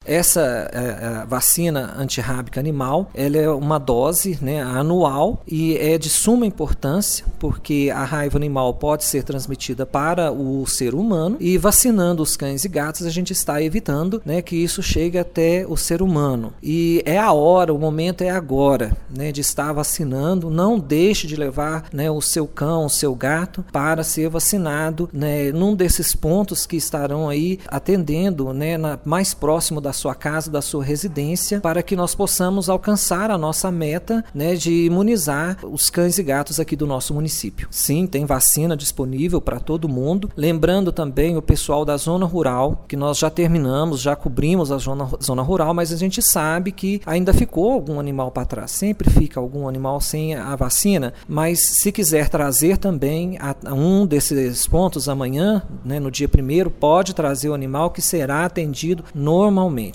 Essa vacina antirrábica animal, ela é uma dose, né, anual, e é de suma importância, porque a raiva animal pode ser transmitida para o ser humano, e vacinando os cães e gatos a gente está evitando, né, que isso chegue até o ser humano. E é a hora, o momento é agora, né, de estar vacinando. Não deixe de levar, né, o seu cão, o seu gato para ser vacinado, né, num desses pontos que estarão aí atendendo, né, mais próximo da sua casa, da sua residência, para que nós possamos alcançar a nossa meta, né, de imunizar os cães e gatos aqui do nosso município. Sim, tem vacina disponível para todo mundo. Lembrando também o pessoal da zona rural, que nós já terminamos, já cobrimos a zona rural, mas a gente sabe que ainda ficou algum animal para trás. Sempre fica algum animal sem a vacina, mas se quiser trazer também a um desses pontos amanhã, né, no dia 1º, pode trazer o animal que será atendido normalmente.